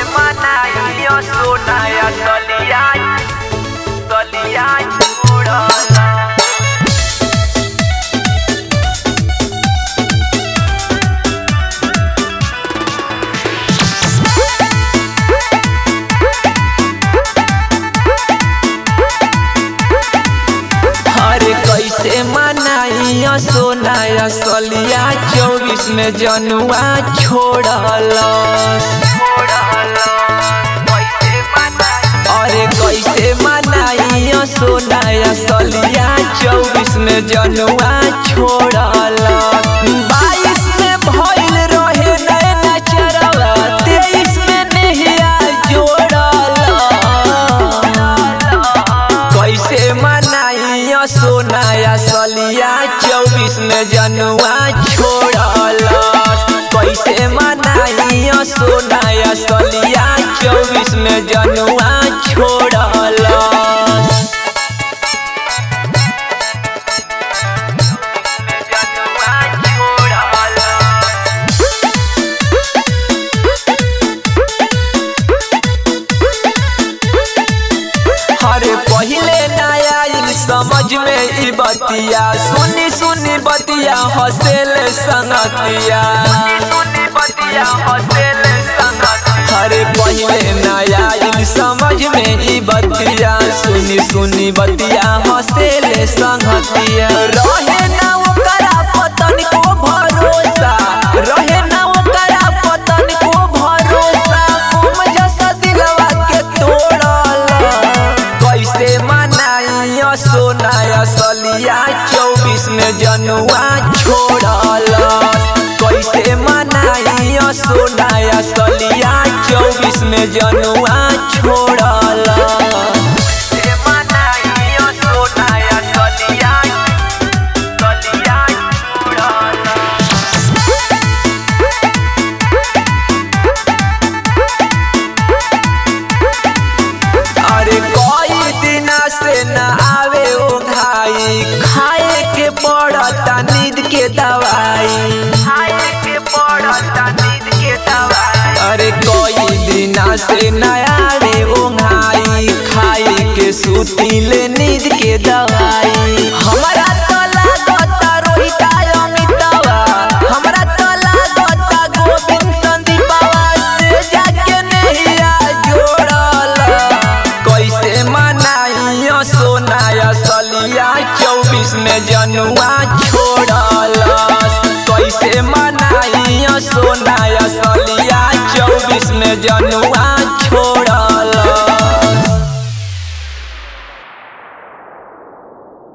manayo sunaya toliay uड़ला। अरे कैसे मनाइया सोनाया सलिया 24 में जनुआ छोड़ला। अरे कैसे मनाइया सोनाया सलिया 24 में जनुआ छोड़ला। 22 में भइल रहे नैना चरवा 23 में नहिया जोड़ला। कैसे मनाइया सोनाया सलिया 24 में जनुआ छोड़ला। कैसे मनाइया सोनाया सलिया 24 में जनुआ छोड़ला। अरे पहिले नया समझ में ई बतिया सुनी सुनी बतिया हसेल संगतिया। अरे पहिले नया समझ में ई बतिया सुनी सुनी बतिया हसेल संगतिया। रहे ना ओकरा पतन को भरोसा रहे ना ओकरा पतन को भरोसा तुम जैसा दिलवा के तोड़ला। कैसे मनाइया सोनाया सलिया 24 में जनुआ छोड़ला। कैसे मनाइया सोनाया सलिया 24 में जनुआ छोड़ला। अरे कई दिना से न आवे ओ भाई खाए के पड़ता नींद के दवाई। अरे कई दिना से न आवे ओ भाई खाए के सूती ले नींद के दवाई। हमरा तो लागता रोहित अमितवा हमरा तो लागता गोविंद संदीपवा से जाके नहिया जोड़ला। कैसे मनाइया सोनाया सलिया 24 में जनुआ छोड़ला। कैसे मनाइया सोनाया सलिया 24 में जनुआ